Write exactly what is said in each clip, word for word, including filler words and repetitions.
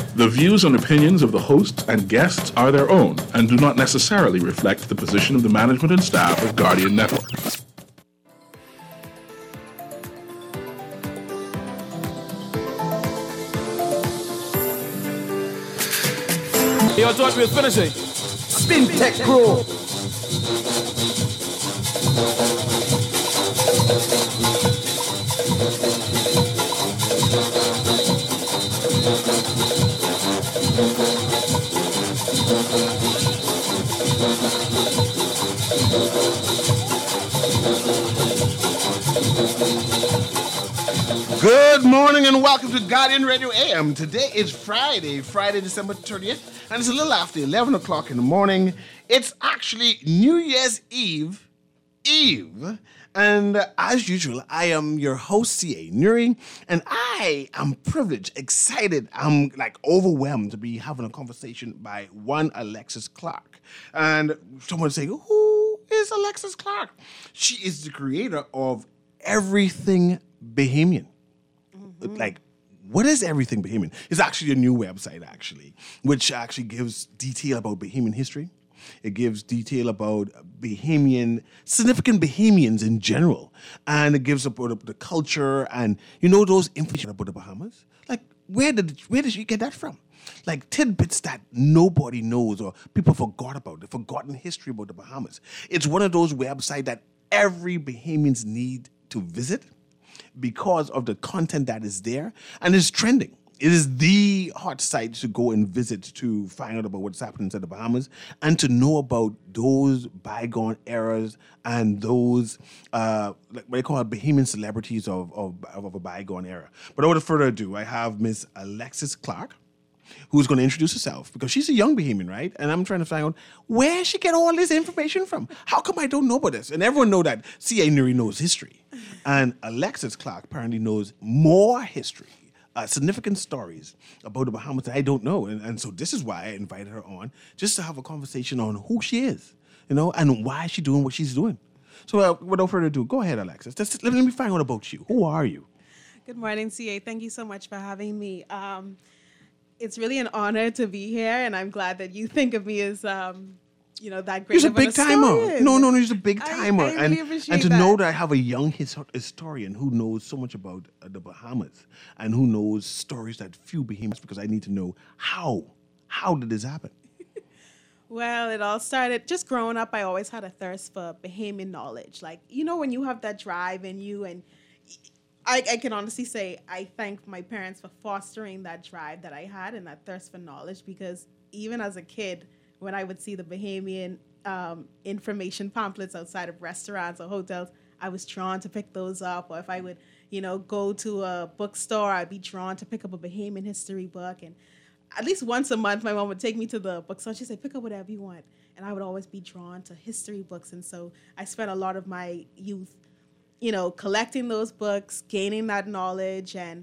The views and opinions of the hosts and guests are their own and do not necessarily reflect the position of the management and staff of Guardian Network. Yo, George, we're finishing. Spin Tech Pro. Good morning and welcome to Guardian Radio A M. Today is Friday, Friday, December thirtieth, and it's a little after eleven o'clock in the morning. It's actually New Year's Eve, Eve, and uh, as usual, I am your host, C A Nuri, and I am privileged, excited, I'm like overwhelmed to be having a conversation by one Alexis Clark. And someone saying, who is Alexis Clark? She is the creator of Everything Bahamian. Mm-hmm. Like, what is Everything Bahamian? It's actually a new website, actually, which actually gives detail about Bahamian history. It gives detail about Bahamian, significant Bahamians in general. And it gives about the culture and, you know, those information about the Bahamas. Like, where did where did you get that from? Like tidbits that nobody knows or people forgot about, the forgotten history about the Bahamas. It's one of those websites that every Bahamians need to visit because of the content that is there, and it's trending. It is the hot site to go and visit to find out about what's happening to the Bahamas and to know about those bygone eras and those, uh, like what they call Bahamian celebrities of, of, of a bygone era. But without further ado, I have Miss Alexis Clark, who's going to introduce herself because she's a young Bahamian, right? And I'm trying to find out where she get all this information from. How come I don't know about this? And everyone know that C A Nuri knows history. And Alexis Clark apparently knows more history, uh, significant stories about the Bahamas that I don't know. And, and so this is why I invited her on, just to have a conversation on who she is, you know, and why she's doing what she's doing. So uh, without further ado, go ahead, Alexis. Just, let, let me find out about you. Who are you? Good morning, C A. Thank you so much for having me. Um, It's really an honor to be here, and I'm glad that you think of me as, um, you know, that great. He's a big timer. No, no, no, he's a big timer. I, I and, really appreciate and to that. know that I have a young his- historian who knows so much about uh, the Bahamas and who knows stories that few Bahamians, because I need to know how. How did this happen? Well, it all started just growing up. I always had a thirst for Bahamian knowledge. Like, you know, when you have that drive in you, and I, I can honestly say I thank my parents for fostering that drive that I had and that thirst for knowledge, because even as a kid, when I would see the Bahamian um, information pamphlets outside of restaurants or hotels, I was drawn to pick those up. Or if I would, you know, go to a bookstore, I'd be drawn to pick up a Bahamian history book. And at least once a month, my mom would take me to the bookstore. She'd say, pick up whatever you want. And I would always be drawn to history books. And so I spent a lot of my youth, you know, collecting those books, gaining that knowledge. And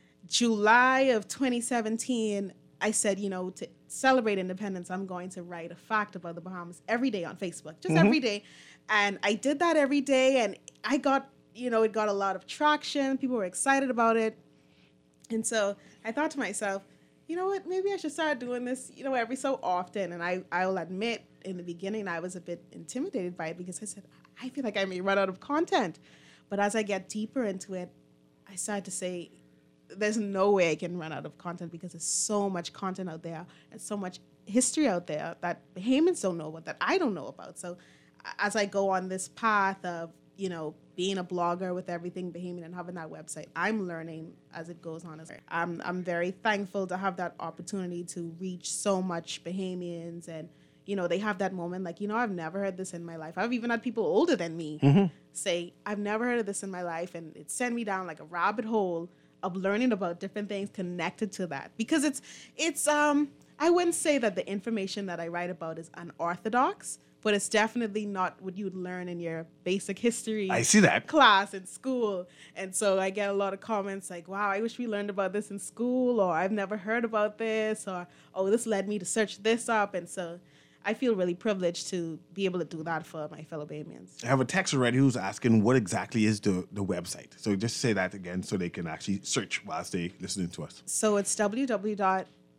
July of twenty seventeen, I said, you know, to celebrate independence, I'm going to write a fact about the Bahamas every day on Facebook, just mm-hmm. every day. And I did that every day. And I got, you know, it got a lot of traction. People were excited about it. And so I thought to myself, you know what, maybe I should start doing this, you know, every so often. And I, I will admit, in the beginning, I was a bit intimidated by it because I said, I feel like I may run out of content. But as I get deeper into it, I started to say, there's no way I can run out of content because there's so much content out there and so much history out there that Bahamians don't know about, that I don't know about. So as I go on this path of, you know, being a blogger with Everything Bahamian and having that website, I'm learning as it goes on. I'm, I'm very thankful to have that opportunity to reach so much Bahamians, and you know, they have that moment like, you know, I've never heard this in my life. I've even had people older than me mm-hmm. say, I've never heard of this in my life. And it sent me down like a rabbit hole of learning about different things connected to that. Because it's, it's um, I wouldn't say that the information that I write about is unorthodox, but it's definitely not what you'd learn in your basic history I see that. class in school. And so I get a lot of comments like, wow, I wish we learned about this in school, or I've never heard about this, or, oh, this led me to search this up. And so I feel really privileged to be able to do that for my fellow Bahamians. I have a text already who's asking what exactly is the, the website. So just say that again so they can actually search whilst they listening to us. So it's w w w dot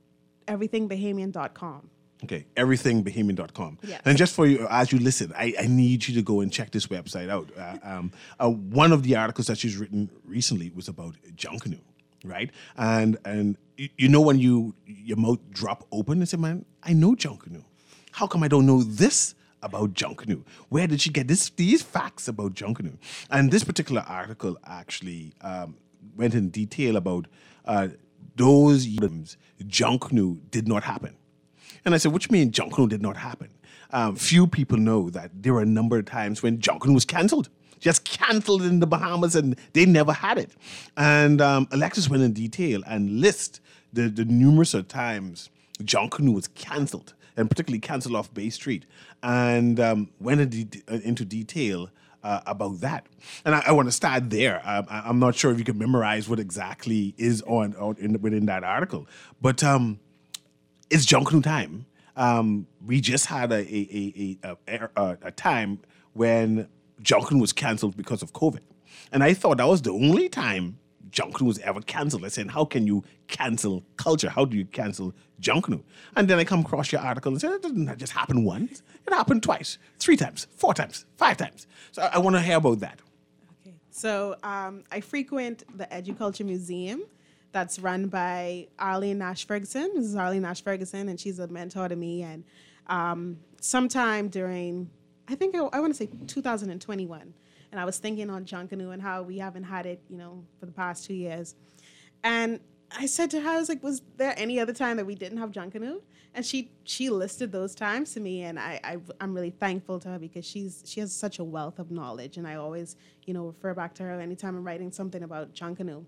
everything bahamian dot com. Okay, everything bahamian dot com. Yes. And just for you, as you listen, I, I need you to go and check this website out. Uh, um, uh, one of the articles that she's written recently was about Junkanoo, right? And and you, you know when you your mouth drop open and say, man, I know Junkanoo. How come I don't know this about Junkanoo? Where did she get this these facts about Junkanoo? And this particular article actually um, went in detail about uh, those years Junkanoo did not happen. And I said, what do you mean Junkanoo did not happen? Um, few people know that there were a number of times when Junkanoo was canceled. Just canceled in the Bahamas, and they never had it. And um, Alexis went in detail and list the, the numerous of times Junkanoo was canceled, and particularly canceled off Bay Street, and um, went in de- into detail uh, about that. And I, I want to start there. Um, I, I'm not sure if you can memorize what exactly is on, on in, within that article, but um, it's Junkanoo time. Um, we just had a a, a, a, a a time when Junkanoo was canceled because of COVID. And I thought that was the only time Junkanoo was ever canceled. I said, how can you cancel culture? How do you cancel Junkanoo? And then I come across your article and said, it didn't just happen once. It happened twice, three times, four times, five times. So I, I want to hear about that. Okay. So um, I frequent the Educulture Museum that's run by Arlene Nash Ferguson. This is Arlene Nash Ferguson, and she's a mentor to me. And um, sometime during, I think I, I want to say two thousand twenty-one, and I was thinking on Junkanoo and how we haven't had it, you know, for the past two years. And I said to her, I was like, was there any other time that we didn't have Junkanoo? And she she listed those times to me, and I, I I'm really thankful to her because she's she has such a wealth of knowledge, and I always, you know, refer back to her anytime I'm writing something about Junkanoo.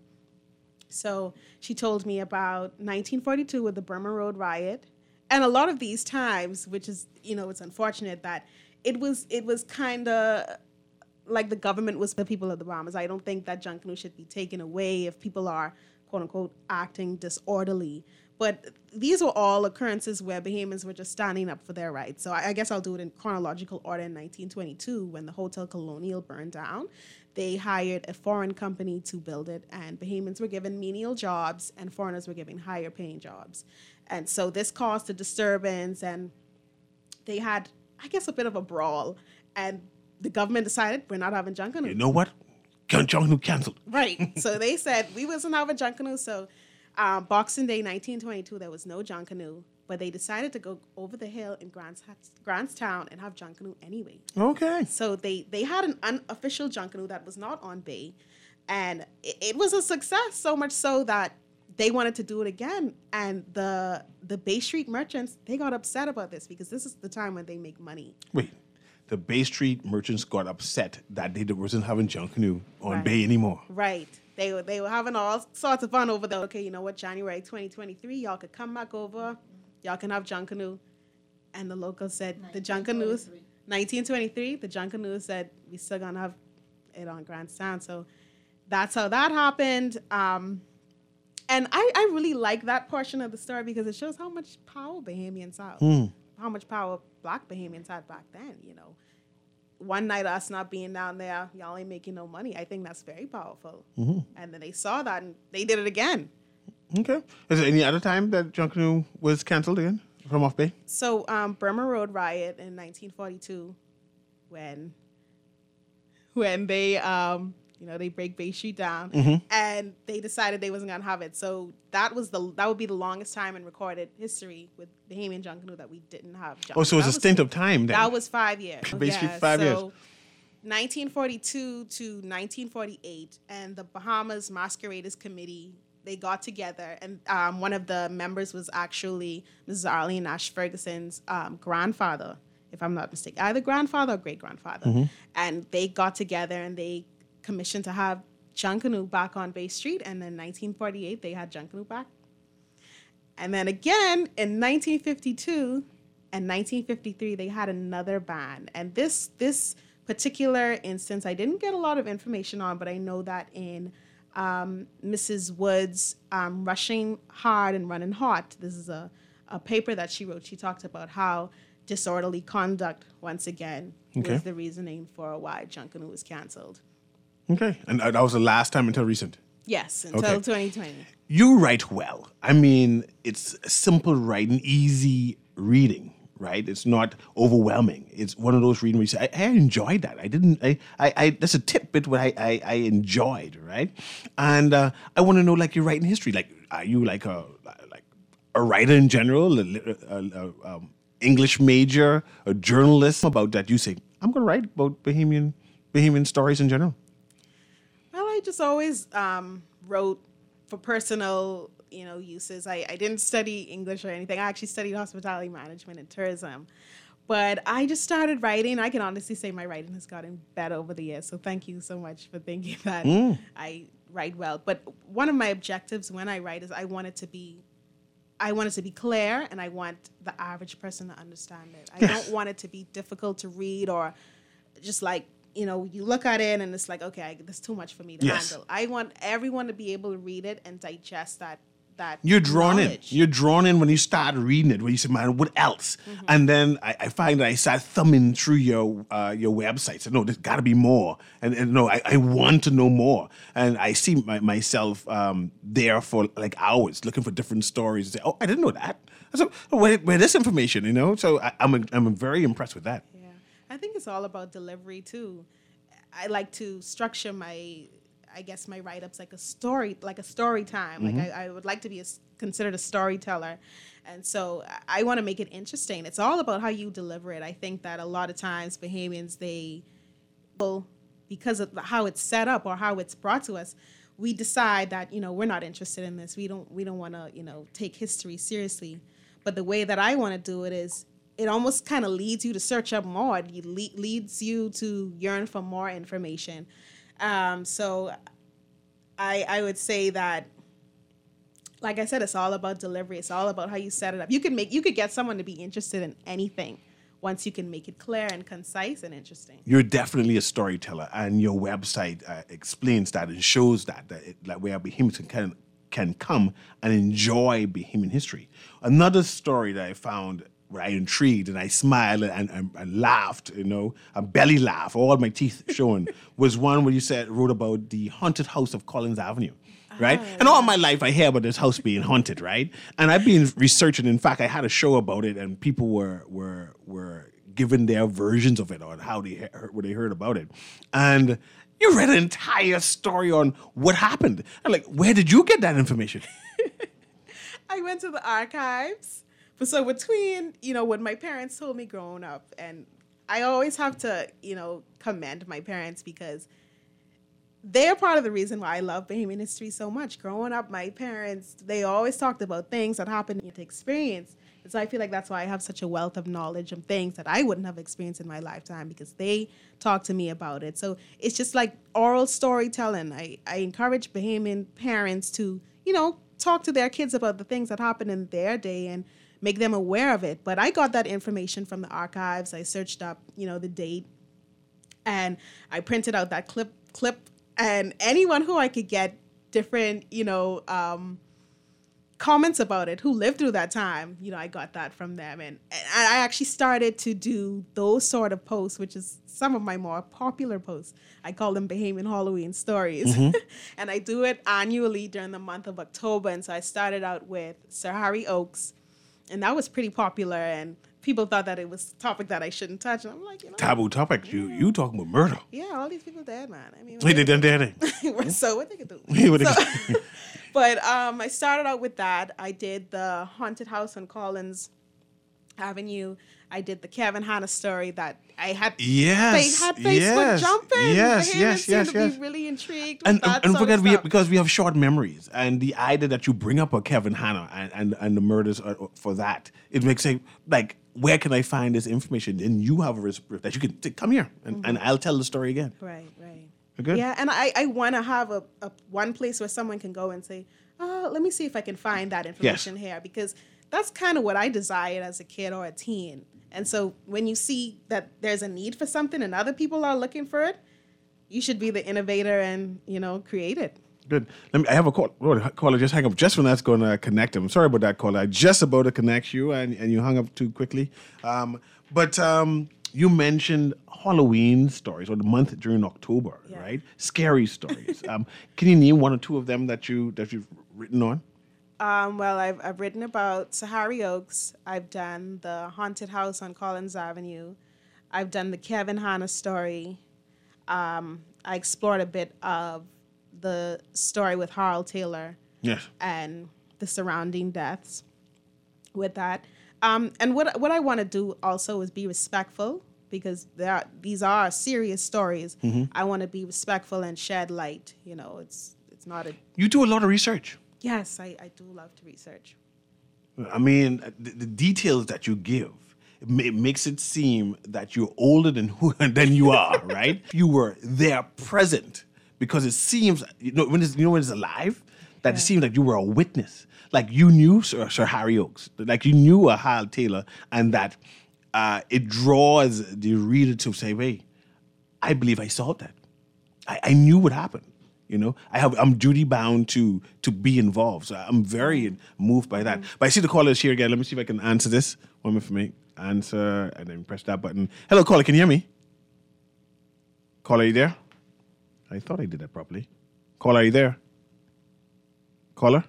So she told me about nineteen forty-two with the Burma Road riot, and a lot of these times, which is, you know, it's unfortunate that it was it was kind of like the government was the people of the Bahamas. I don't think that Junkanoo should be taken away if people are, quote unquote, acting disorderly. But these were all occurrences where Bahamians were just standing up for their rights. So I, I guess I'll do it in chronological order. In nineteen twenty-two, when the Hotel Colonial burned down, they hired a foreign company to build it, and Bahamians were given menial jobs, and foreigners were given higher paying jobs. And so this caused a disturbance, and they had, I guess, a bit of a brawl. And the government decided, we're not having Junkanoo. You know what? Junkanoo canceled. Right. So they said we wasn't having Junkanoo. So um, Boxing Day nineteen twenty-two, there was no Junkanoo. But they decided to go over the hill in Grants, Grantstown and have Junkanoo anyway. Okay. So they, they had an unofficial Junkanoo that was not on Bay. And it, it was a success, so much so that they wanted to do it again. And the the Bay Street merchants, they got upset about this because this is the time when they make money. Wait. The Bay Street merchants got upset that they wasn't having Junkanoo on Right. Bay anymore. Right. They were they were having all sorts of fun over there. Okay, you know what? January twenty twenty-three, y'all could come back over. Y'all can have Junkanoo. And the locals said the Junkanoos, nineteen twenty-three, the Junkanoo said we still gonna have it on Grantstown. So that's how that happened. Um, and I, I really like that portion of the story because it shows how much power Bahamians have, Mm. how much power Black Bahamians had back then. You know, one night us not being down there, y'all ain't making no money. I think that's very powerful. Mm-hmm. And then they saw that and they did it again. Okay. Is there any other time that Junkanoo was canceled again from off Bay? So um, Burma Road riot in nineteen forty-two, when when they um, you know they break Bay Street down, Mm-hmm. and they decided they wasn't gonna have it. So that was the that would be the longest time in recorded history with Bahamian Junkanoo that we didn't have. Junkanoo. Oh, so it was That a stint of time then. That was five years. Bay Street, five years. so nineteen forty-two to nineteen forty-eight, and the Bahamas Masqueraders Committee, they got together, and um, one of the members was actually Missus Arlene Nash Ferguson's um, grandfather, if I'm not mistaken, either grandfather or great grandfather. Mm-hmm. And they got together and they commissioned to have Junkanoo back on Bay Street, and then nineteen forty-eight they had Junkanoo back. And then again in nineteen fifty-two and nineteen fifty-three they had another ban. And this this particular instance I didn't get a lot of information on, but I know that in um, Missus Wood's um, Rushing Hard and Running Hot, this is a, a paper that she wrote. She talked about how disorderly conduct, once again, Okay. was the reasoning for why Junkanoo was canceled. Okay. And uh, that was the last time until recent. Yes, until Okay. twenty twenty. You write well. I mean, it's simple writing, easy reading, right? It's not overwhelming. It's one of those reading where you say, I, I enjoyed that. I didn't, I, I, I that's a tidbit what I, I, I enjoyed, right? And uh, I want to know, like, your writing history. Like, are you like a, like a writer in general, a, a, a, um, English major, a journalist about that? You say, I'm going to write about Bahamian, Bahamian stories in general. Well, I just always um, wrote for personal, you know, uses. I, I didn't study English or anything. I actually studied hospitality management and tourism. But I just started writing. I can honestly say my writing has gotten better over the years. So thank you so much for thinking that I write well. But one of my objectives when I write is I want it to be I want it to be clear, and I want the average person to understand it. I don't want it to be difficult to read or just like, you know, you look at it and it's like, okay, I, that's too much for me to Yes. handle. I want everyone to be able to read it and digest that. that You're drawn knowledge. in. You're drawn in when you start reading it. When you say, "Man, what else?" Mm-hmm. And then I, I find that I start thumbing through your uh, your website. So no, there's got to be more. And, and no, I, I want to know more. And I see my, myself um, there for like hours looking for different stories. Say, "Oh, I didn't know that." So where, where this information, you know? So I, I'm I'm very impressed with that. Yeah, I think it's all about delivery too. I like to structure my, I guess my write-ups like a story, like a story time. Like I, I would like to be a, considered a storyteller, and so I, I want to make it interesting. It's all about how you deliver it. I think that a lot of times Bahamians, they, well, because of how it's set up or how it's brought to us, we decide that, you know, we're not interested in this. We don't we don't want to, you know, take history seriously. But the way that I want to do it is, it almost kind of leads you to search up more. It le- leads you to yearn for more information. Um, so I I would say that, like I said, it's all about delivery. It's all about how you set it up. You can make you could get someone to be interested in anything once you can make it clear and concise and interesting. You're definitely a storyteller, and your website uh, explains that and shows that, that it, like where Bahamians can can come and enjoy Bahamian history. Another story that I found where I intrigued and I smiled and, and, and laughed, you know, a belly laugh, all my teeth showing, was one where you said wrote about the haunted house of Collins Avenue. Right? And all my life I hear about this house being haunted, right? And I've been researching. In fact, I had a show about it, and people were were were giving their versions of it on how they heard, what they heard about it. And you read an entire story on what happened. I'm like, where did you get that information? I went to the archives. But so between, you know, what my parents told me growing up, and I always have to, you know, commend my parents because they're part of the reason why I love Bahamian history so much. Growing up, my parents, they always talked about things that happened into experience. And so I feel like that's why I have such a wealth of knowledge of things that I wouldn't have experienced in my lifetime, because they talked to me about it. So it's just like oral storytelling. I, I encourage Bahamian parents to, you know, talk to their kids about the things that happened in their day and make them aware of it. But I got that information from the archives. I searched up, you know, the date, and I printed out that clip clip and anyone who I could get different, you know, um, comments about it, who lived through that time, you know, I got that from them. And, and I actually started to do those sort of posts, which is some of my more popular posts. I call them Bahamian Halloween stories. Mm-hmm. And I do it annually during the month of October. And so I started out with Sir Harry Oakes, and that was pretty popular. And people thought that it was a topic that I shouldn't touch. And I'm like, you know. Taboo topic. Yeah. You you talking about murder. Yeah, all these people dead, man. I mean, Wait, they done dead. so what they could do. What they So- could do. But um, I started out with that. I did the haunted house on Collins Avenue. I did the Kevin Hanna story that I had. Yes, They had Facebook yes, jumping. yes, The yes, Bahamians yes, seemed to yes. be really intrigued with And, that and sort forget of we stuff. because we have short memories, and the idea that you bring up a Kevin Hanna and, and, and the murders are, for that, it makes it like, where can I find this information? And you have a risk that you can say, come here, and, Mm-hmm. and I'll tell the story again. Right, right. Okay. Yeah, and I, I want to have a, a one place where someone can go and say, oh, let me see if I can find that information here, because that's kind of what I desired as a kid or a teen. And so when you see that there's a need for something and other people are looking for it, you should be the innovator and, you know, create it. Good. Let me. I have a call. Oh, the caller just hang up just when that's going to connect him. Sorry about that, caller. I just about to connect you, and, and you hung up too quickly. Um, but um, you mentioned Halloween stories, or the month during October, Yeah. right? Scary stories. um, can you name one or two of them that you that you've written on? Um, well, I've I've written about Sahari Oaks. I've done the haunted house on Collins Avenue. I've done the Kevin Hanna story. Um, I explored a bit of the story with Harold Taylor Yes. and the surrounding deaths with that. Um, and what what I want to do also is be respectful, because there are, these are serious stories. I want to be respectful and shed light. You know, it's it's not a You do a lot of research. yes. I, I do love to research. I mean, the, the details that you give, it, ma- it makes it seem that you're older than who than you are, right? You were there, present, because it seems you know when it's you know when it's alive, that it seems like you were a witness, like you knew Sir, Sir Harry Oaks, like you knew a Hal Taylor, and that uh, it draws the reader to say, "Hey, I believe I saw that. I, I knew what happened." You know, I have I'm duty bound to to be involved. So I'm very moved by that. But I see the caller is here again. Let me see if I can answer this. One minute for me. Answer and then press that button. Hello, caller. Can you hear me? Caller, are you there? I thought I did that properly. Caller, are you there? Caller?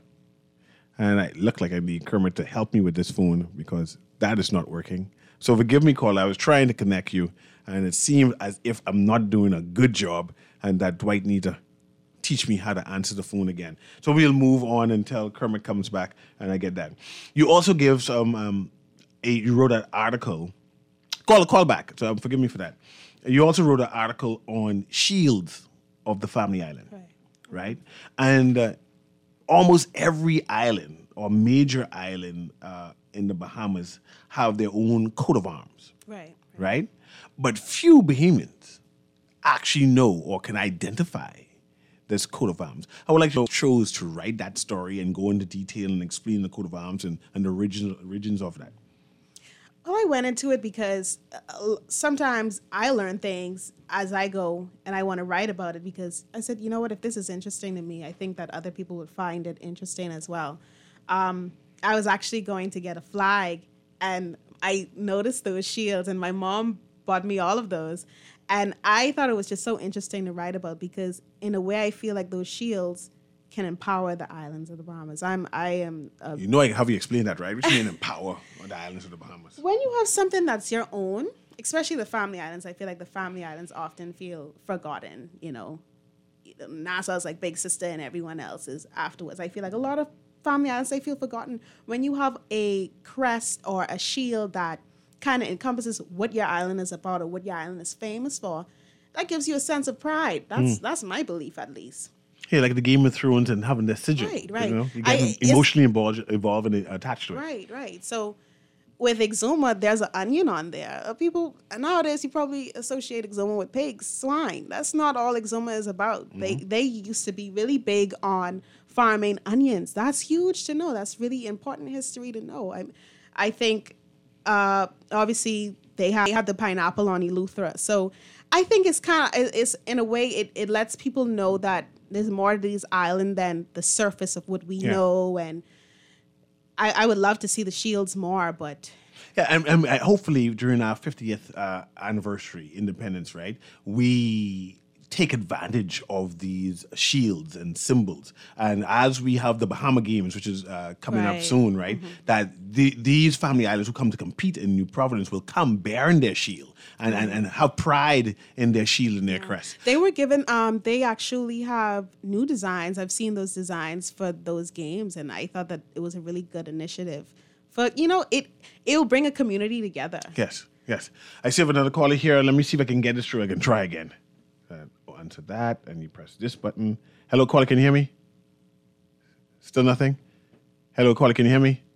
And I look like I need Kermit to help me with this phone because that is not working. So forgive me, caller. I was trying to connect you, and it seemed as if I'm not doing a good job, and that Dwight needs to teach me how to answer the phone again. So we'll move on until Kermit comes back and I get that. You also give some, um, a, you wrote an article, call a call back, so forgive me for that. You also wrote an article on shields of the family island, Right. right? And uh, almost every island or major island uh, in the Bahamas have their own coat of arms, Right. right? But few Bahamians actually know or can identify this coat of arms. I would like to chose to write that story and go into detail and explain the coat of arms and, and the origin, origins of that. Well, I went into it because uh, sometimes I learn things as I go and I want to write about it, because I said, you know what, if this is interesting to me, I think that other people would find it interesting as well. Um, I was actually going to get a flag and I noticed those shields, and my mom bought me all of those. And I thought it was just so interesting to write about, because in a way I feel like those shields can empower the islands of the Bahamas. I'm, I am. A, You know how you explain that, right? What you mean empower on the islands of the Bahamas? when you have something that's your own, especially the family islands, I feel like the family islands often feel forgotten. You know, Nassau's like big sister and everyone else is afterwards. I feel like a lot of family islands, they feel forgotten. When you have a crest or a shield that kind of encompasses what your island is about or what your island is famous for, that gives you a sense of pride. That's Mm. that's my belief, at least. Yeah, like the Game of Thrones and having the sigil. Right, right. You know, you I- get it's- emotionally involved, involved and attached to it. Right, right. So with Exuma, there's an onion on there. Uh, People nowadays, you probably associate Exuma with pigs, swine. That's not all Exuma is about. They they used to be really big on farming onions. That's huge to know. That's really important history to know. I I think uh, obviously they have, they have the pineapple on Eleuthera. So I think it's kind of it's in a way it it lets people know that there's more to this island than the surface of what we Yeah. know. And I, I would love to see the shields more, but Yeah, and, and uh, hopefully during our fiftieth uh, anniversary, independence, right, we take advantage of these shields and symbols. And as we have the Bahama Games, which is uh, coming up Right. soon, right, that the, these family islands who come to compete in New Providence will come bearing their shield and, and, and have pride in their shield and their crest. they were given, um, they actually have new designs. I've seen those designs for those games, and I thought that it was a really good initiative. For, you know, it it'll bring a community together. Yes, yes. I see have another caller here. Let me see if I can get this through. I can try again. Uh, answer that, and you press this button. Hello, caller, can you hear me? Still nothing? Hello, caller, can you hear me?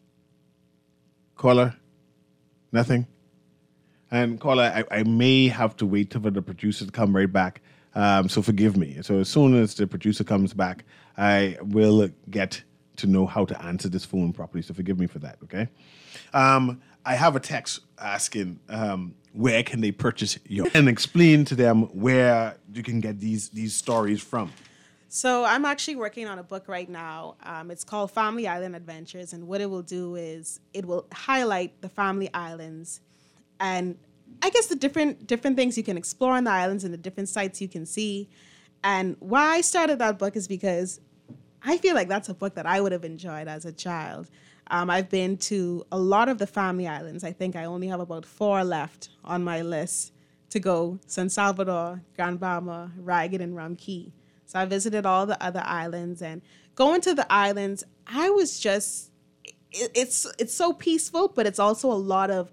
Caller? Nothing? And caller, I, I may have to wait for the producer to come right back. Um, so forgive me. So as soon as the producer comes back, I will get to know how to answer this phone properly. So forgive me for that, okay? Um, I have a text asking um, where can they purchase your and explain to them where you can get these these stories from. So I'm actually working on a book right now. Um, it's called Family Island Adventures, and what it will do is it will highlight the family islands and I guess the different different things you can explore on the islands and the different sites you can see. And why I started that book is because I feel like that's a book that I would have enjoyed as a child. Um, I've been to a lot of the family islands. I think I only have about four left on my list to go: San Salvador, Grand Bahama, Ragged, and Rum Key. So I visited all the other islands, and going to the islands, I was just, it, it's it's so peaceful, but it's also a lot of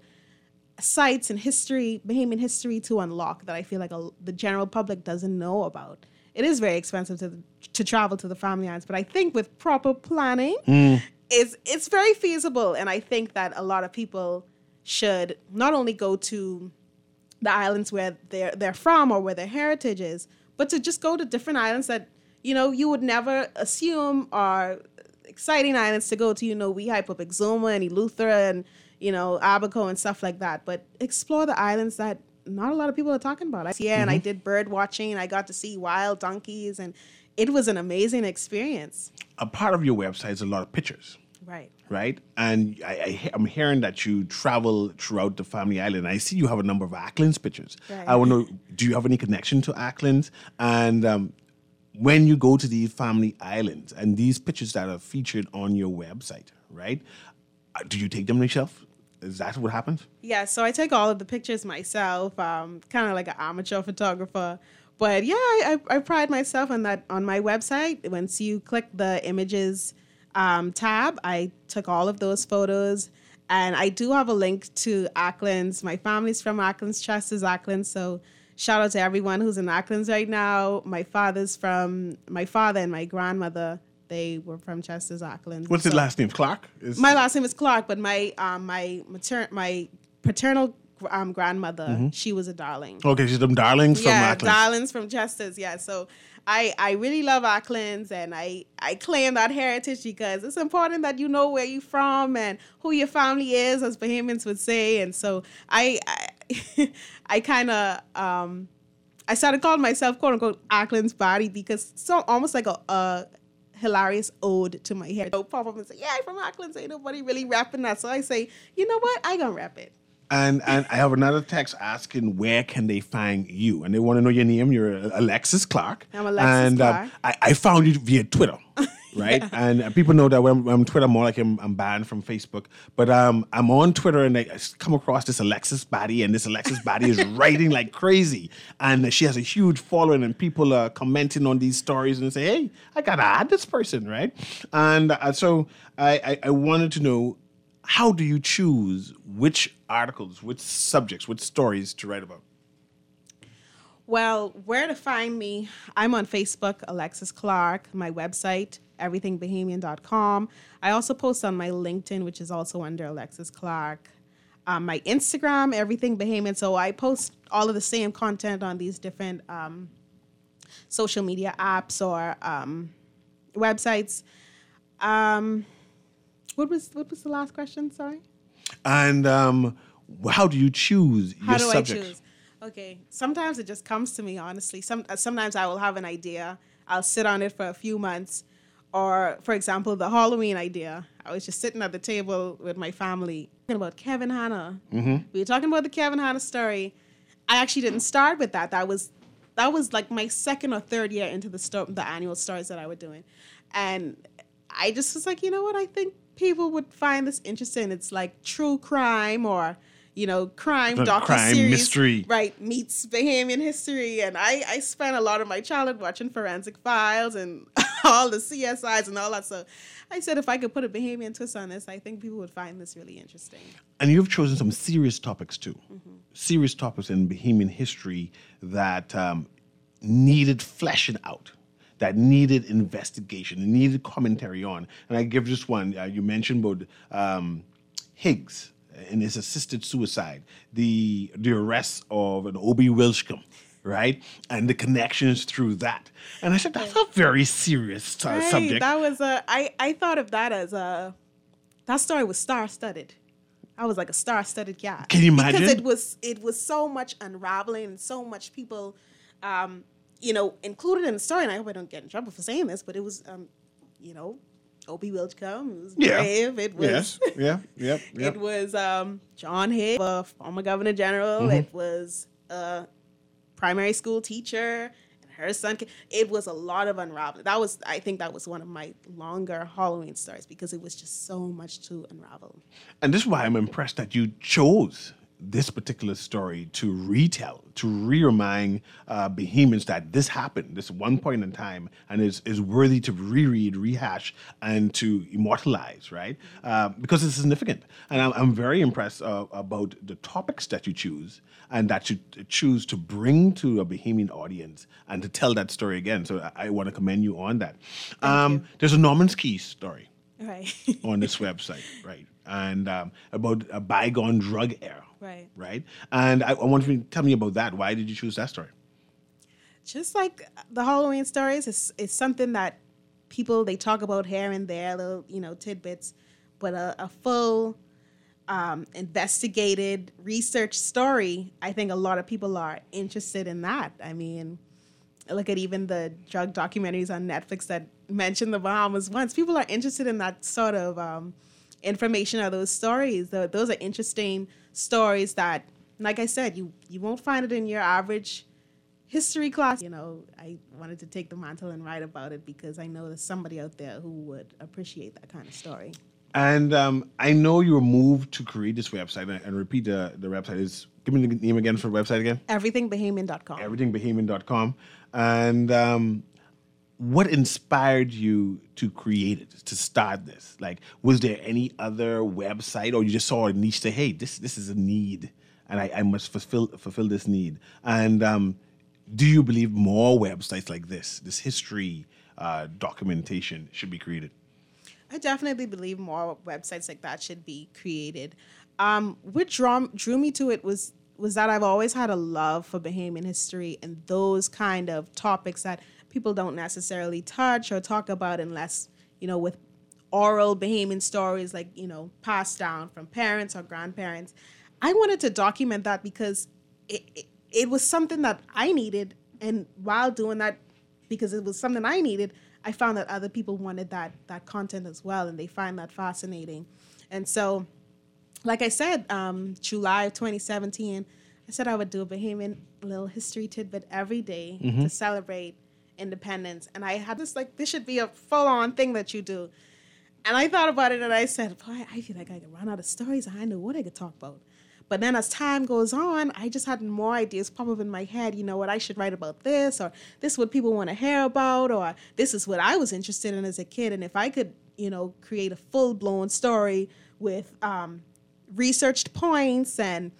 sites and history, Bahamian history to unlock that I feel like a, the general public doesn't know about. It is very expensive to to travel to the family islands, but I think with proper planning, mm. it's, it's very feasible. And I think that a lot of people should not only go to the islands where they're they're from or where their heritage is, but to just go to different islands that, you know, you would never assume are exciting islands to go to. You know, we hype up Exuma and Eleuthera and, you know, Abaco and stuff like that. But explore the islands that not a lot of people are talking about. Yeah, mm-hmm. And I did bird watching, and I got to see wild donkeys, and it was an amazing experience. A part of your website is a lot of pictures. Right. Right? And I, I, I'm hearing that you travel throughout the family island. I see you have a number of Acklins pictures. Right. I want to know, do you have any connection to Acklins? And um, when you go to these family islands and these pictures that are featured on your website, right? Do you take them yourself? Is that what happens? Yeah, so I take all of the pictures myself, um, kind of like an amateur photographer. But yeah, I, I, I pride myself on that on my website. Once you click the images um, tab, I took all of those photos. And I do have a link to Acklins. My family's from Acklins, Chester's Acklins. So shout out to everyone who's in Acklins right now. My father's from, my father and my grandmother, they were from Chester's Acklins. What's so, his last name? Clark? Is... My last name is Clark, but my um, my mater- my paternal um, grandmother, mm-hmm. she was a Darling. Okay, she's them Darlings from yeah, Acklins. Yeah, Darlings from Chester's, yeah. So I, I really love Acklins, and I, I claim that heritage because it's important that you know where you're from and who your family is, as Bahamians would say. And so I I, I kind of... Um, I started calling myself, quote unquote, Acklins Body because it's so almost like a... a hilarious ode to my hair. So pop up and say, yeah, I'm from Acklins. Ain't nobody really rapping that. So I say, you know what? I gonna rap it. And and I have another text asking where can they find you? And they want to know your name. You're Alexis Clark. I'm Alexis and, Clark. Um, I, I found you via Twitter. Right? Yeah. And people know that when I'm Twitter, more like I'm, I'm banned from Facebook. But um, I'm on Twitter and I come across this Alexis Body, and this Alexis Body is writing like crazy. And she has a huge following, and people are commenting on these stories and say, hey, I got to add this person, right? And uh, so I, I, I wanted to know, how do you choose which articles, which subjects, which stories to write about? Well, where to find me? I'm on Facebook, Alexis Clark, my website, everything bahamian dot com. I also post on my LinkedIn, which is also under Alexis Clark. Um, my Instagram, Everything Bahamian. So I post all of the same content on these different um, social media apps or um, websites. Um, what was what was the last question? Sorry. And um, how do you choose your how do subjects? I choose? Okay, sometimes it just comes to me, honestly. Some Sometimes I will have an idea. I'll sit on it for a few months. Or, for example, the Halloween idea. I was just sitting at the table with my family talking about Kevin Hanna. Mm-hmm. We were talking about the Kevin Hanna story. I actually didn't start with that. That was that was like my second or third year into the sto- the annual stories that I was doing. And I just was like, you know what? I think people would find this interesting. It's like true crime or... you know, crime, docu-series. Crime, mystery. Right, meets Bahamian history. And I, I spent a lot of my childhood watching Forensic Files and all the C S Is and all that. So I said if I could put a Bahamian twist on this, I think people would find this really interesting. And you've chosen some serious topics, too. Mm-hmm. Serious topics in Bahamian history that um, needed fleshing out, that needed investigation, and needed commentary on. And I give just one. Uh, you mentioned about um, Higgs and his assisted suicide, the the arrest of an Obi Wilshcombe, right? And the connections through that. And I said, that's a very serious uh, right, subject. That was a, I, I thought of that as a, that story was star-studded. I was like a star-studded cat. Can you imagine? Because it was, it was so much unraveling and so much people, um, you know, included in the story. And I hope I don't get in trouble for saying this, but it was, um, you know, Opie Wilcombe. It was Yeah. brave. It was. Yes. Yeah. Yep. Yep. It was um, John Hay, uh, former governor general. Mm-hmm. It was a primary school teacher and her son. ca- It was a lot of unraveling. That was, I think, that was one of my longer Halloween stories because it was just so much to unravel. And this is why I'm impressed that you chose this particular story to retell, to re-remind uh, Bahamians that this happened, this one point in time, and is, is worthy to reread, rehash, and to immortalize, right? Uh, because it's significant. And I'm, I'm very impressed uh, about the topics that you choose and that you t- choose to bring to a Bahamian audience and to tell that story again. So I, I want to commend you on that. Um, you. There's a Norman's Key story Right. on this website, right? And um, about a bygone drug era, Right. right? And I, I want you to tell me about that. Why did you choose that story? Just like the Halloween stories, it's, it's something that people, they talk about here and there, little, you know, tidbits, but a, a full um, investigated research story, I think a lot of people are interested in that. I mean, look at even the drug documentaries on Netflix that mention the Bahamas once. People are interested in that sort of um, information or those stories. Tho- Those are interesting stories that, like I said, you, you won't find it in your average history class. You know, I wanted to take the mantle and write about it because I know there's somebody out there who would appreciate that kind of story. And um, I know you were moved to create this website, and, and repeat the, the website is, give me the name again for the website again. everything bahamian dot com. everything bahamian dot com. And um, what inspired you to create it, to start this? Like, was there any other website, or you just saw a niche, say, hey, this this is a need, and I, I must fulfill fulfill this need? And um, do you believe more websites like this, this history uh, documentation, should be created? I definitely believe more websites like that should be created. Um, what drew, drew me to it was was that I've always had a love for Bahamian history and those kind of topics that people don't necessarily touch or talk about unless, you know, with oral Bahamian stories, like, you know, passed down from parents or grandparents. I wanted to document that because it, it, it was something that I needed. And while doing that, because it was something I needed, I found that other people wanted that that content as well, and they find that fascinating. And so, like I said, um, July of twenty seventeen, I said I would do a Bahamian little history tidbit every day to celebrate independence. And I had this, like, this should be a full-on thing that you do. And I thought about it, and I said, boy, I feel like I could run out of stories. I know what I could talk about. But then as time goes on, I just had more ideas pop up in my head. You know what, I should write about this, or this is what people want to hear about, or this is what I was interested in as a kid. And if I could, you know, create a full-blown story with um, researched points and,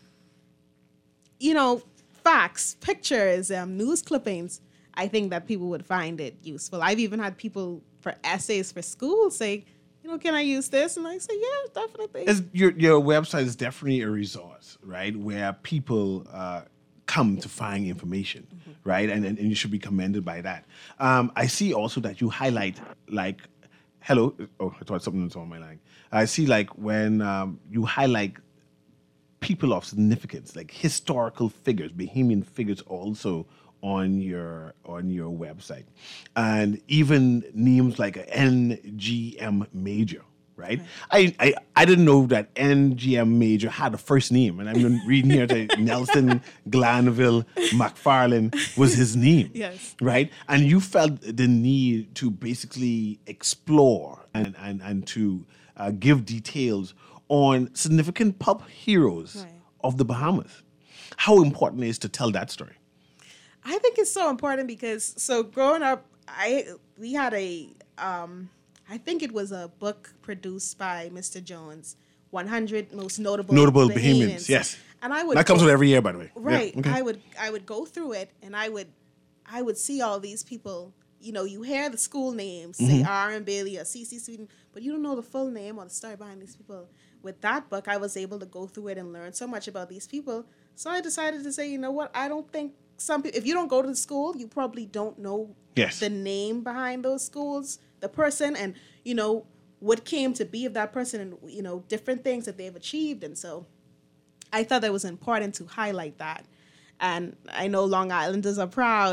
you know, facts, pictures, um, news clippings, I think that people would find it useful. I've even had people for essays for school say, you know, can I use this? And I say, yeah, definitely. It's, your your website is definitely a resource, right, where people uh, come to find information, mm-hmm. right, and, and and you should be commended by that. Um, I see also that you highlight, like, hello, oh, I thought something was on my line. I see, like, when um, you highlight people of significance, like historical figures, Bahamian figures, also on your on your website, and even names like a N G M Major, right? right. I, I I didn't know that N G M Major had a first name, and I'm reading here that Nelson Glanville McFarlane was his name. Yes. Right? And you felt the need to basically explore and, and, and to uh, give details on significant pub heroes Right. of the Bahamas. How important it is to tell that story? I think it's so important because, so growing up, I we had a, um, I think it was a book produced by Mister Jones, one hundred Most Notable Notable Bahamians. Bahamians, yes. And I would That comes go- with every year, by the way. Yeah, Right. okay. I would I would go through it, and I would I would see all these people. You know, you hear the school names, say R M Bailey or C C Sweden, but you don't know the full name or the story behind these people. With that book, I was able to go through it and learn so much about these people. So I decided to say, you know what? I don't think some people, if you don't go to the school, you probably don't know Yes. the name behind those schools, the person, and, you know, what came to be of that person, and, you know, different things that they've achieved. And so I thought that was important to highlight that. And I know Long Islanders are proud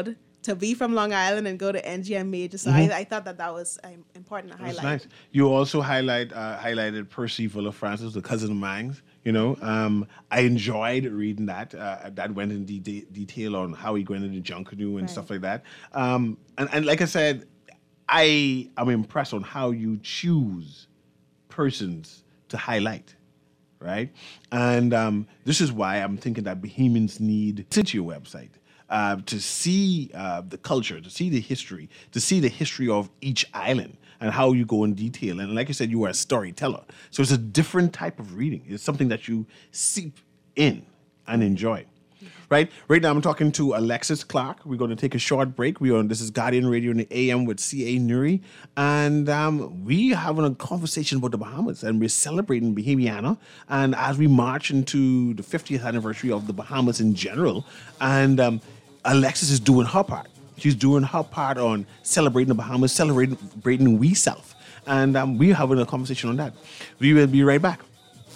to be from Long Island and go to N G M major. So Mm-hmm. I, I thought that that was um, important to That's highlight. nice. You also highlight uh, highlighted Percy Fuller Francis, the cousin of mine. You know, um, I enjoyed reading that. Uh, that went in de- detail on how he went into Junkanoo and Right. stuff like that. Um, and, and like I said, I am impressed on how you choose persons to highlight, right? And um, this is why I'm thinking that Bahamians need to your website. Uh, to see uh, the culture, to see the history, to see the history of each island and how you go in detail. And like I said, you are a storyteller. So it's a different type of reading. It's something that you seep in and enjoy. Right? Right now I'm talking to Alexis Clark. We're going to take a short break. We are on, this is Guardian Radio in the A M with C A. Nuri. And um, we are having a conversation about the Bahamas and we're celebrating Bahamiana. And as we march into the fiftieth anniversary of the Bahamas in general, and um, Alexis is doing her part. She's doing her part on celebrating the Bahamas, celebrating, celebrating we self. And um, we're having a conversation on that. We will be right back.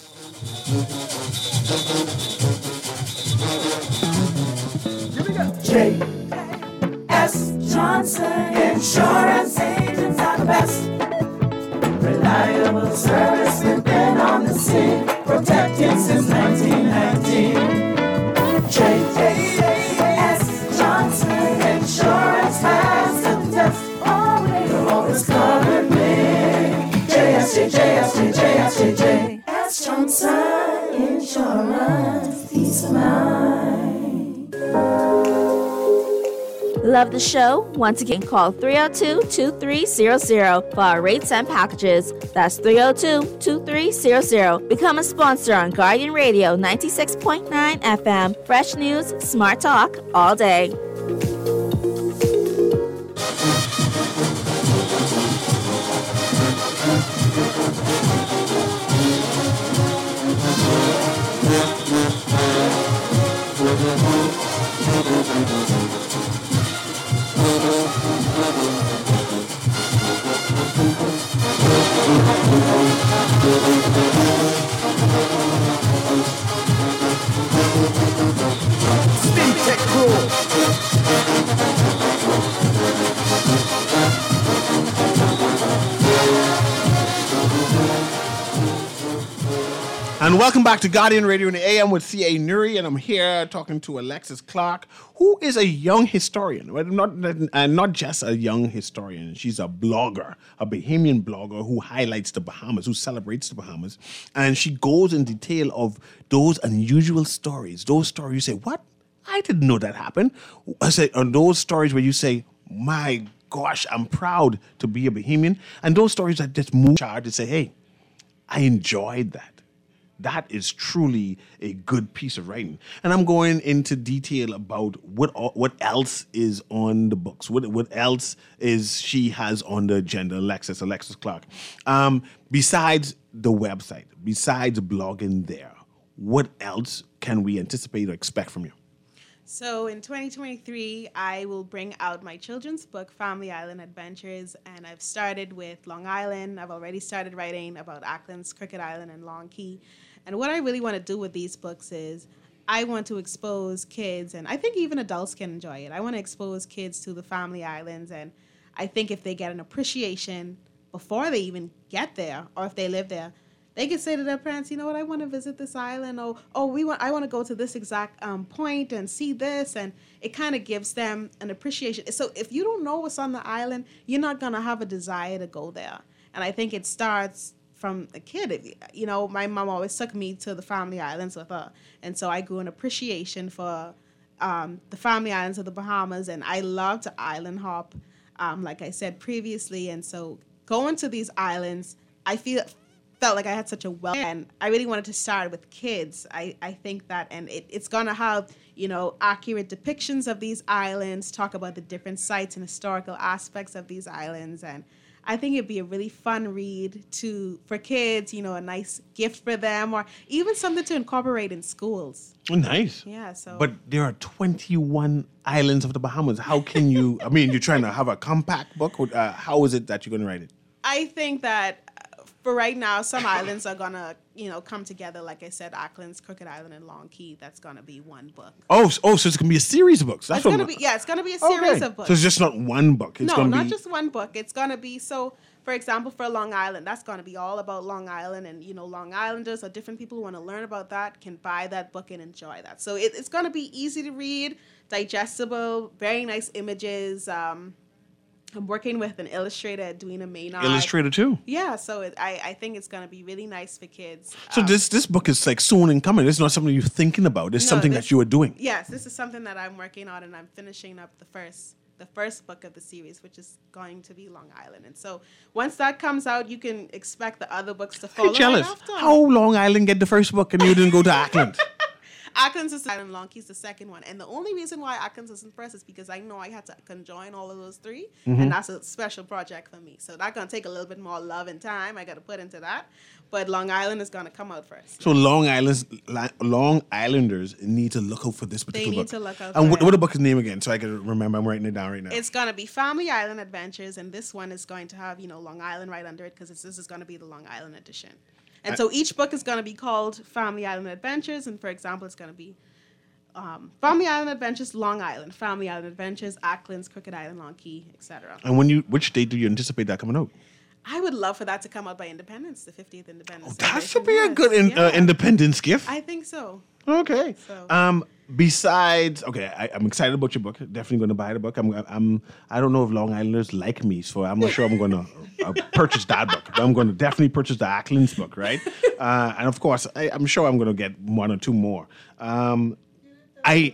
J S Johnson Insurance agents are the best. Reliable service, we've been on the scene, protecting since nineteen nineteen. J S Johnson Insurance has the test. Always, always covered me. J S J, J S J, J S J, J S Johnson Insurance, peace of mind. Love the show? Once again, call three oh two, two three zero zero for our rates and packages. That's three oh two, two three zero zero. Become a sponsor on Guardian Radio ninety-six point nine F M. Fresh news, smart talk, all day. Spin Tech Rule. And welcome back to Guardian Radio in the A M with C A. Nuri, and I'm here talking to Alexis Clark, who is a young historian, well, not uh, not just a young historian. She's a blogger, a Bahamian blogger who highlights the Bahamas, who celebrates the Bahamas, and she goes in detail of those unusual stories, those stories you say, what? I didn't know that happened. I say, and those stories where you say, my gosh, I'm proud to be a Bahamian, and those stories that just move charge and say, hey, I enjoyed that. That is truly a good piece of writing. And I'm going into detail about what what else is on the books, what what else is she has on the agenda, Alexis, Alexis Clark. Um, besides the website, besides blogging there, what else can we anticipate or expect from you? So in twenty twenty-three, I will bring out my children's book, Family Island Adventures, and I've started with Long Island. I've already started writing about Ackland's Cricket Island and Long Key. And what I really want to do with these books is I want to expose kids, and I think even adults can enjoy it. I want to expose kids to the Family Islands, and I think if they get an appreciation before they even get there, or if they live there, they can say to their parents, you know what, I want to visit this island, or oh, we want, I want to go to this exact um, point and see this, and it kind of gives them an appreciation. So if you don't know what's on the island, you're not going to have a desire to go there. And I think it starts from a kid. You know, my mom always took me to the Family Islands with her, and so I grew an appreciation for um, the Family Islands of the Bahamas, and I love to island hop, um, like I said previously, and so going to these islands, I feel felt like I had such a well, and I really wanted to start with kids. I, I think that, and it, it's gonna have, you know, accurate depictions of these islands, talk about the different sites and historical aspects of these islands, and I think it'd be a really fun read to for kids, you know, a nice gift for them, or even something to incorporate in schools. Oh, nice. Yeah, so. But there are twenty-one islands of the Bahamas. How can you, I mean, you're trying to have a compact book? Uh, how is it that you're going to write it? I think that for right now, some islands are gonna, you know, come together. Like I said, Auckland's, Crooked Island, and Long Key. That's gonna be one book. Oh, s- oh, so it's gonna be a series of books. That's It's what gonna I'm- be yeah, it's gonna be a series Okay. of books. So it's just not one book. It's no, gonna not be just one book. It's gonna be so. For example, for Long Island, that's gonna be all about Long Island, and you know, Long Islanders or different people who want to learn about that can buy that book and enjoy that. So it, it's gonna be easy to read, digestible, very nice images. Um, I'm working with an illustrator, Edwina Maynard. illustrator too. Yeah, so it, I, I think it's going to be really nice for kids. So Um, this this book is like soon in coming. It's not something you're thinking about. It's No, something this- that you are doing. Yes, this is something that I'm working on, and I'm finishing up the first the first book of the series, which is going to be Long Island. And so once that comes out, you can expect the other books to follow I'm jealous. right after. How Long Island get the first book and you didn't go to Auckland? Auckland's is the second, Long Key's the second one. And the only reason why Auckland's is first is because I know I had to conjoin all of those three, Mm-hmm. and that's a special project for me. So that's going to take a little bit more love and time I got to put into that. But Long Island is going to come out first. So Long Island's Li- Long Islanders need to look out for this particular need book. to look out And for what, it. what the book's name again? So I can remember. I'm writing it down right now. It's going to be Family Island Adventures, and this one is going to have, you know, Long Island right under it because this is going to be the Long Island edition. And so each book is going to be called Family Island Adventures, and for example, it's going to be um, Family Island Adventures, Long Island, Family Island Adventures, Auckland's, Crooked Island, Long Key, et cetera. and when you, which date do you anticipate that coming out? I would love for that to come out by Independence, the fiftieth Independence. That celebration. should be a Yes, good in, uh, yeah. independence gift. I think so. Okay. So- Um. Besides, okay, I, I'm excited about your book. Definitely going to buy the book. I'm. I'm. I don't know if Long Islanders like me, so I'm not sure I'm going to uh, purchase that book. But I'm going to definitely purchase the Auckland's book, right? Uh, and of course, I, I'm sure I'm going to get one or two more. Um, I.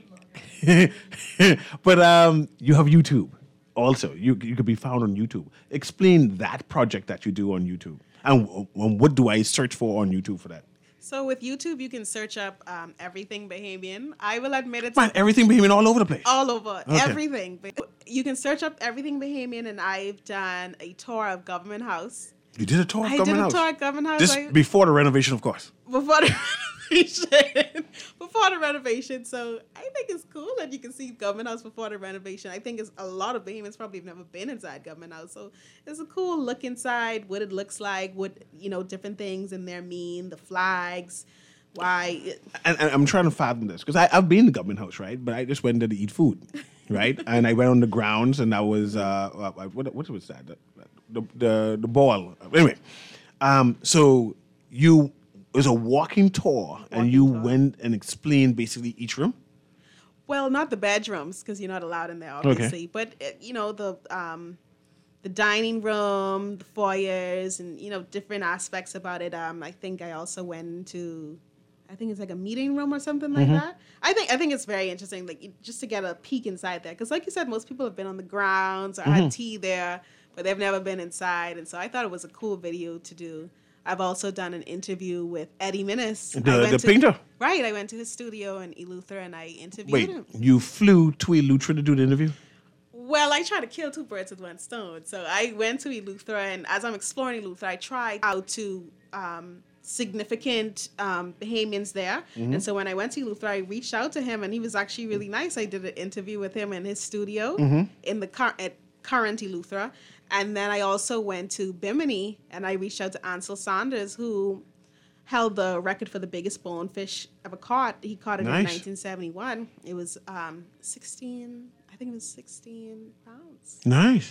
but um, you have YouTube. Also, you you could be found on YouTube. Explain that project that you do on YouTube, and, w- and what do I search for on YouTube for that? So with YouTube, you can search up um, everything Bahamian. I will admit it's Man, everything Bahamian all over the place. all over, Okay. everything. But you can search up everything Bahamian, and I've done a tour of Government House. You did a tour of I Government did a House. tour of Government House. This I- before the renovation, of course. before the renovation. Before the renovation. So I think it's cool that you can see Government House before the renovation. I think it's a lot of Bahamians probably have never been inside Government House. So it's a cool look inside, what it looks like, what, you know, different things in there mean, the flags, why. It, And, and I'm trying to fathom this because I've been to Government House, right? But I just went there to eat food, right? And I went on the grounds, and I was uh, uh, what what was that? The the the, the ball. Anyway, um, so you it was a walking tour, and you tour. went and explained basically each room. well, not the bedrooms because you're not allowed in there, obviously. But, uh, you know, the... Um, the dining room, the foyers, and you know different aspects about it. Um, I think I also went to, I think it's like a meeting room or something like that. I think I think it's very interesting, like you- just to get a peek inside there, because like you said, most people have been on the grounds or had tea there, but they've never been inside, and so I thought it was a cool video to do. I've also done an interview with Eddie Minnis. The- I went the to- painter? Right, I went to his studio in Eleuthera and I interviewed Wait, him. you flew to Eleuthera to do the interview? Well, I try to kill two birds with one stone. So I went to Eleuthera, and as I'm exploring Eleuthera, I tried out to um, significant um, Bahamians there. And so when I went to Eleuthera, I reached out to him, and he was actually really nice. I did an interview with him in his studio in the car- at current Eleuthera. And then I also went to Bimini, and I reached out to Ansel Saunders, who held the record for the biggest bonefish ever caught. He caught it in Nice. nineteen seventy-one. It was um, sixteen, I think it was sixteen pounds. Nice.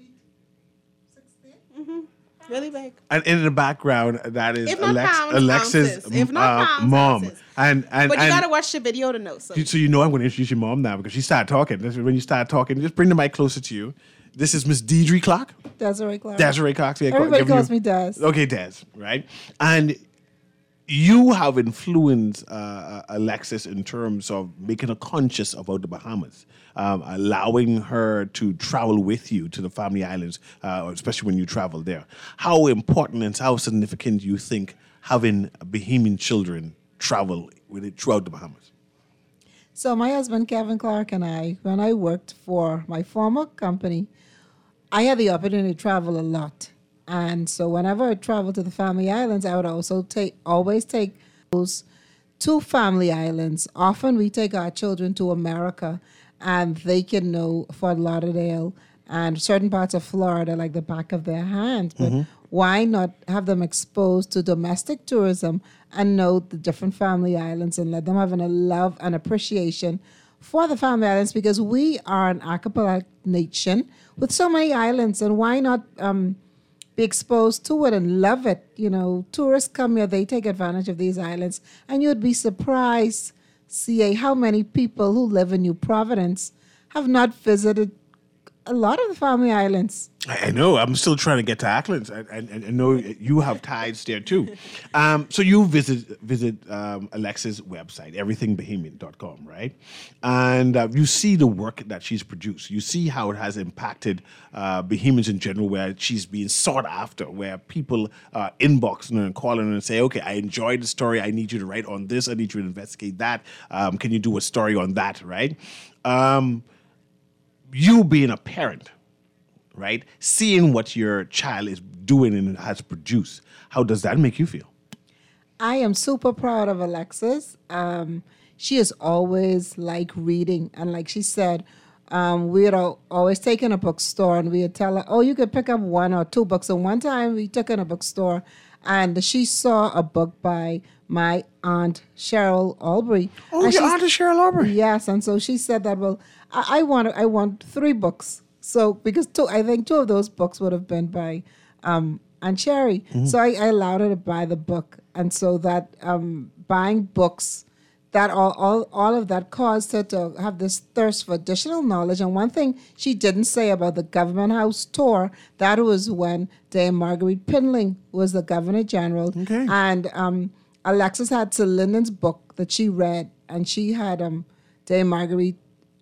Really big. And in the background, that is If not Alex, pounds, Alexa's ounces. If not uh, pounds, mom. ounces. And and But you and gotta watch the video to know. So so you know I'm going to introduce your mom now because she started talking. This is when you start talking, just bring the mic closer to you. This is Miss Deidre Clark. Desiree Clark. Desiree Clark. Yeah, Everybody giving calls you- me Des. Okay, Des, right? And you have influenced uh, Alexis in terms of making her conscious about the Bahamas, um, allowing her to travel with you to the Family Islands, uh, especially when you travel there. How important and how significant do you think having Bahamian children travel with it throughout the Bahamas? So my husband, Kevin Clark, and I, when I worked for my former company, I had the opportunity to travel a lot. And so whenever I traveled to the Family Islands, I would also take, always take those to Family Islands. Often we take our children to America, and they can know Fort Lauderdale and certain parts of Florida like the back of their hand. But why not have them exposed to domestic tourism and know the different family islands and let them have a love and appreciation for the family islands, because we are an archipelago nation with so many islands, and why not um, be exposed to it and love it? You know, tourists come here, they take advantage of these islands, and you'd be surprised, C A, how many people who live in New Providence have not visited a lot of the family islands. I I know. I'm still trying to get to Acklands. I, I, I know you have ties there too. Um, so you visit visit um, Alexa's website, everything bahamian dot com, right? And uh, you see the work that she's produced. You see how it has impacted uh, Bahamians in general, where she's being sought after, where people uh, inboxing her and calling her and say, okay, I enjoyed the story. I need you to write on this. I need you to investigate that. Um, can you do a story on that, right? Um, you being a parent, right? Seeing what your child is doing and has produced, how does that make you feel? I am super proud of Alexis. Um, she has always liked reading. And like she said, um, we had al- always taken a bookstore and we would tell her, oh, you could pick up one or two books. And one time we took in a bookstore and she saw a book by my aunt, Cheryl Albury. Oh, and your she's- aunt is Cheryl Albury? Yes. And so she said that, well, I, I want I want three books. So because two, I think two of those books would have been by um, Aunt Cherry. Mm-hmm. So I, I allowed her to buy the book. And so that um, buying books, that all, all all of that caused her to have this thirst for additional knowledge. And one thing she didn't say about the Government House tour, that was when Dame Marguerite Pinling was the Governor General. Okay. And um, Alexis had Sir Lyndon's book that she read, and she had um, Dame Marguerite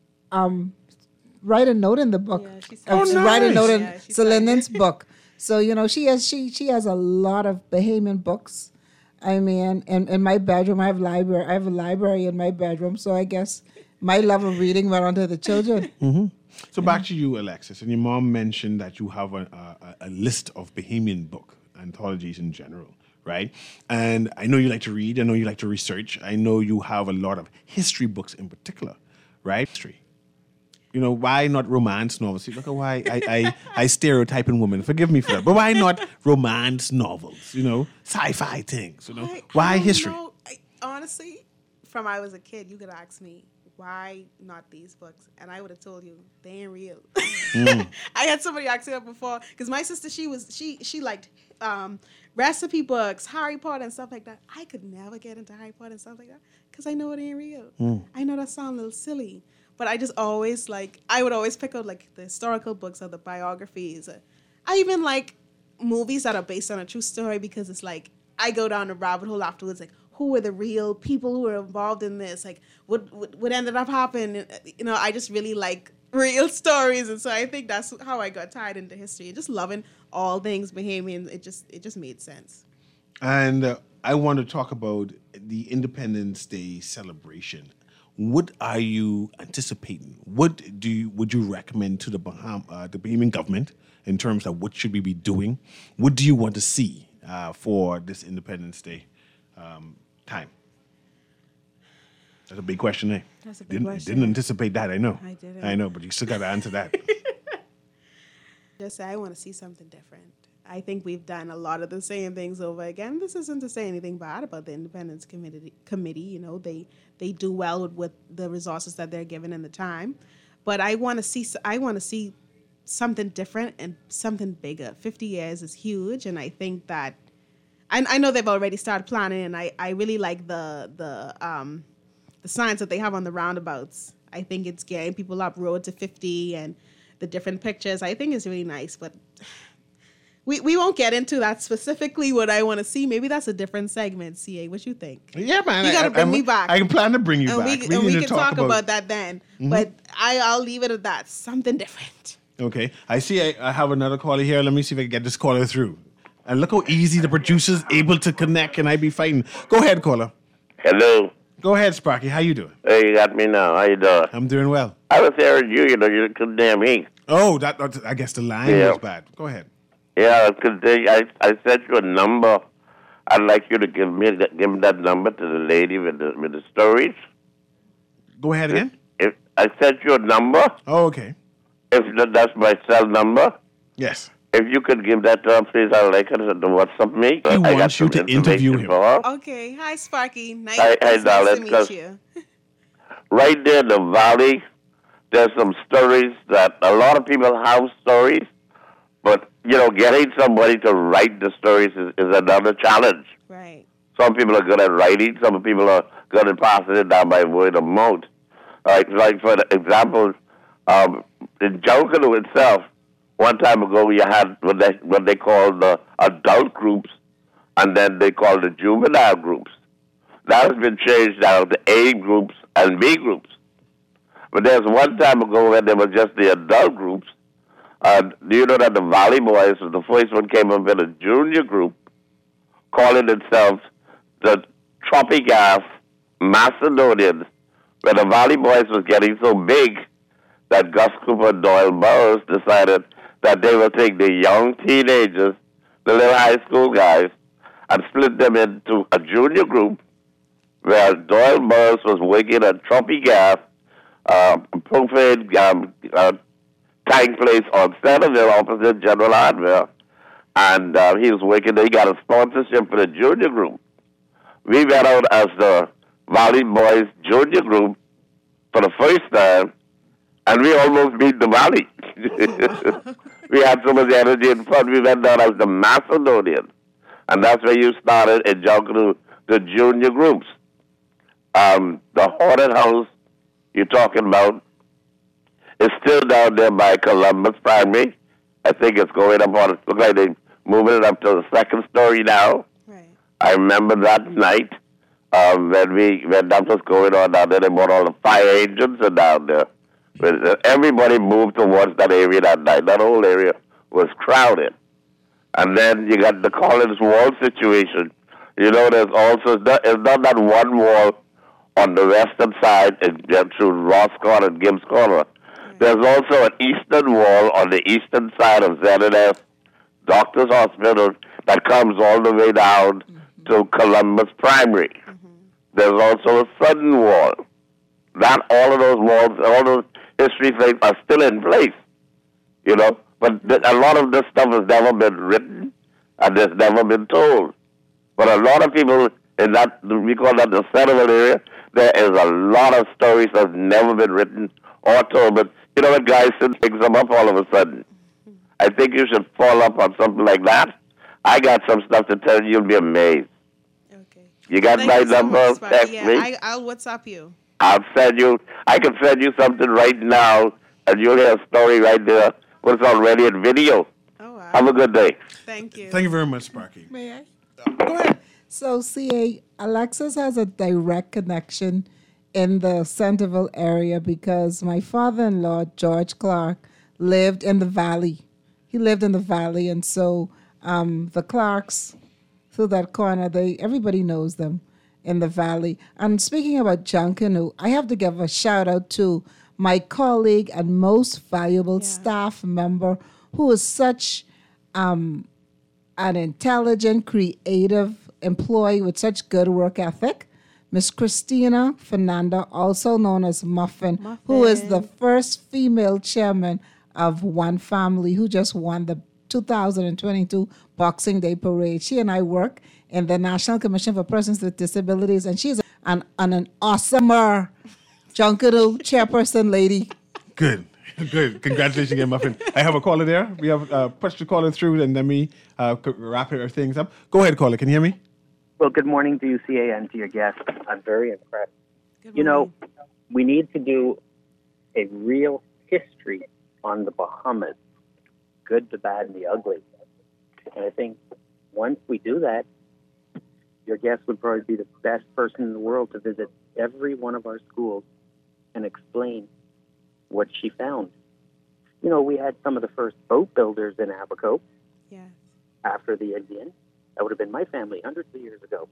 um, write a note in the book. Yeah, she said- Uh, Oh, Write a nice. note in Yeah, she Sir said- Lyndon's book. So, you know, she has she she has a lot of Bahamian books. I mean, in, in my bedroom, I have library. I have a library in my bedroom. So I guess my love of reading went on to the children. So back to you, Alexis. And your mom mentioned that you have a, a, a list of Bahamian book anthologies in general, right? And I know you like to read. I know you like to research. I know you have a lot of history books in particular, right? History. You know, why not romance novels? See, look at why I, I, I stereotype in women. Forgive me for that. But why not romance novels? You know, sci-fi things, you know? I- I why don't history? know. I, honestly, from I was a kid, you could ask me, why not these books? And I would have told you, they ain't real. Mm. I had somebody ask me that before, because my sister, she was she she liked um, recipe books, Harry Potter and stuff like that. I could never get into Harry Potter and stuff like that, because I know it ain't real. Mm. I know that sounds a little silly, but I just always, like, I would always pick out, like, the historical books or the biographies. I even like movies that are based on a true story, because it's like, I go down the rabbit hole afterwards, like, who were the real people who were involved in this? Like, what what, what ended up happening? You know, I just really like real stories. And so I think that's how I got tied into history. Just loving all things Bahamian. It just, it just made sense. And uh, I want to talk about the Independence Day celebration. What are you anticipating? What do you, would you recommend to the Baham, uh, the Bahamian government in terms of what should we be doing? What do you want to see uh, for this Independence Day um, time? That's a big question, eh? That's a big didn't, question. Didn't anticipate that, I know. I didn't. I know, but you still got to answer that. Just say, I want to see something different. I think we've done a lot of the same things over again. This isn't to say anything bad about the Independence Committee. Committee, you know, they they do well with, with the resources that they're given and the time. But I want to see I want to see something different and something bigger. Fifty years is huge, and I think that I, I know they've already started planning. And I, I really like the the um the signs that they have on the roundabouts. I think it's gearing people up, road to fifty, and the different pictures. I think it's really nice, but. We we won't get into that specifically what I want to see. Maybe that's a different segment, C A. What you think? Yeah, man. You gotta I, bring I'm- me back. I can plan to bring you And back. we, and need we to can talk, about, that then. Mm-hmm. But I, I'll leave it at that. Something different. Okay. I see I, I have another caller here. Let me see if I can get this caller through. And look how easy the producer's able to connect, and I be fighting. Go ahead, caller. Hello. Go ahead, Sparky. How you doing? Hey, you got me now. How you doing? I'm doing well. I was hearing you, you know, you condemn me. Oh, that, that I guess the line Yeah. was bad. Go ahead. Yeah, because I, I sent you a number. I'd like you to give me that, give me that number to the lady with the with the stories. Go ahead again. If I sent you a number, Oh, okay. if that, that's my cell number, Yes. If you could give that to him, please, I'd like it to WhatsApp me. He I got wants you some to interview information him. for her. Okay. Hi, Sparky. Nice, Hi- hi, nice darling, to meet 'cause- you. Right there in the valley, there's some stories that a lot of people have stories, but, you know, getting somebody to write the stories is, is another challenge. Right. Some people are good at writing. Some people are good at passing it down by word of mouth. Like, like for example, um, in Junkanoo itself, one time ago you had what they, what they called the adult groups, and then they called the juvenile groups. That has been changed now to A groups and B groups. But there's one time ago when there was just the adult groups. Uh, do you know that the Valley Boys, the first one came up in a junior group, calling itself the Tropigas Macedonians, where the Valley Boys was getting so big that Gus Cooper and Doyle Burroughs decided that they will take the young teenagers, the little high school guys, and split them into a junior group where Doyle Burroughs was working at Tropigas, uh, propane um, uh, tank place on Centerville opposite General Hardware. And uh, he was working there. He got a sponsorship for the junior group. We went out as the Valley Boys junior group for the first time, and we almost beat the Valley. We had so much energy and fun. We went down as the Macedonians. And that's where you started in Junkanoo, the junior groups. Um, the haunted house you're talking about is still down there by Columbus Primary. I think it's going up on, it looks like they're moving it up to the second story now. Right. I remember that night um, when we when that was going on down there. They brought all the fire engines and down there. But, uh, everybody moved towards that area that night. That whole area was crowded. And then you got the Collins Wall situation. You know, there's also, it's not, it's not that one wall on the western side in, through Ross Corner and Gibbs Corner. There's also an eastern wall on the eastern side of Z N S Doctors Hospital that comes all the way down mm-hmm. to Columbus Primary. Mm-hmm. There's also a southern wall. That all of those walls, all those history things are still in place, you know. But th- a lot of this stuff has never been written and it's never been told. But a lot of people in that, we call that the Centerville area, there is a lot of stories that's never been written or told. But you know what, guys, since picks them up all of a sudden. I think you should follow up on something like that. I got some stuff to tell you. You'll be amazed. Okay. You got Thank my you so number? much, Sparky. Text yeah, me. I, I'll WhatsApp you. I'll send you. I can send you something right now, and you'll hear a story right there. But it's already in video. Oh, wow. Have a good day. Thank you. Thank you very much, Sparky. May I? Go ahead. So, C A, Alexis has a direct connection in the Centerville area because my father-in-law, George Clark, lived in the valley. He lived in the valley, and so um, the Clarks, through that corner, they everybody knows them in the valley. And speaking about Junkanoo, I have to give a shout-out to my colleague and most valuable Yeah. staff member who is such um, an intelligent, creative employee with such good work ethic, Miss Christina Fernanda, also known as Muffin, Muffin. who is the first female chairman of One Family, who just won the two thousand twenty-two Boxing Day Parade. She and I work in the National Commission for Persons with Disabilities, and she's an, an, an awesomer Junkanoo chairperson lady. Good. Good. Congratulations again, Muffin. I have a caller there. We have uh, pushed the caller through, and then we uh, could wrap our things up. Go ahead, caller. Can you hear me? Well, good morning to you, C A, and to your guests. I'm very impressed. Good You know, morning. we need to do a real history on the Bahamas, good, the bad, and the ugly. And I think once we do that, your guest would probably be the best person in the world to visit every one of our schools and explain what she found. You know, we had some of the first boat builders in Abaco Yeah. after the Indian. That would have been my family hundreds of years ago.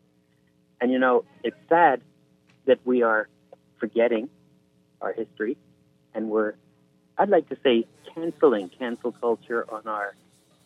And, you know, it's sad that we are forgetting our history and we're, I'd like to say, canceling cancel culture on our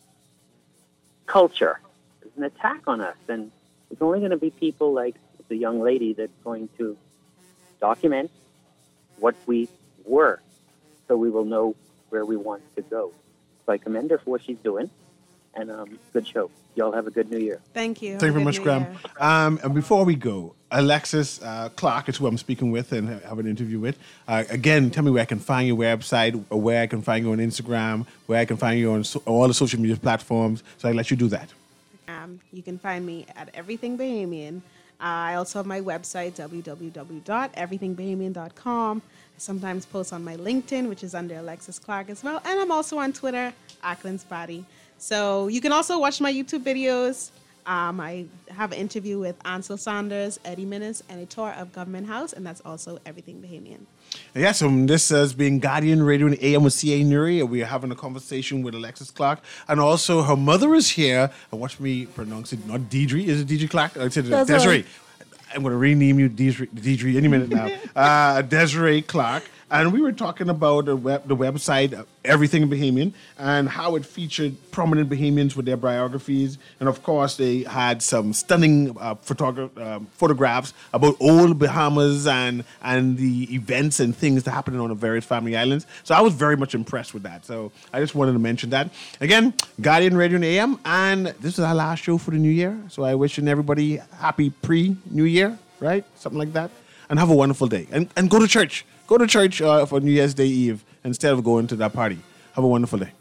culture. It's an attack on us. And it's only going to be people like the young lady that's going to document what we were so we will know where we want to go. So I commend her for what she's doing. And um, good show. Y'all have a good New Year. Thank you. Thank you very Good much, New Graham. Year. Um, and before we go, Alexis uh, Clark is who I'm speaking with and have an interview with. Uh, again, tell me where I can find your website, or where I can find you on Instagram, where I can find you on so- all the social media platforms. So I let you do that. Um, you can find me at Everything Bahamian. Uh, I also have my website, w w w dot everything bahamian dot com. I sometimes post on my LinkedIn, which is under Alexis Clark as well. And I'm also on Twitter, Ackland's Body. So you can also watch my YouTube videos. Um, I have an interview with Ansel Saunders, Eddie Minnis, and a tour of Government House, and that's also Everything Bahamian. Yes, so this has been Guardian Radio in A M with C A Nuri. We are having a conversation with Alexis Clark, and also her mother is here. And watch me pronounce it, not Deidre. Is it Deidre Clark? I said That's Desiree. right. I'm going to rename you Deidre, Deidre any minute now. uh, Desiree Clark. And we were talking about the, web, the website, uh, Everything Bahamian, and how it featured prominent Bahamians with their biographies. And of course, they had some stunning uh, photogra- uh, photographs about old Bahamas and, and the events and things that happened on the various family islands. So I was very much impressed with that. So I just wanted to mention that. Again, Guardian Radio and A M, and this is our last show for the new year. So I wishing everybody happy pre-New Year, right? Something like that. And have a wonderful day. And, and go to church. Go to church uh, for New Year's Day Eve instead of going to that party. Have a wonderful day.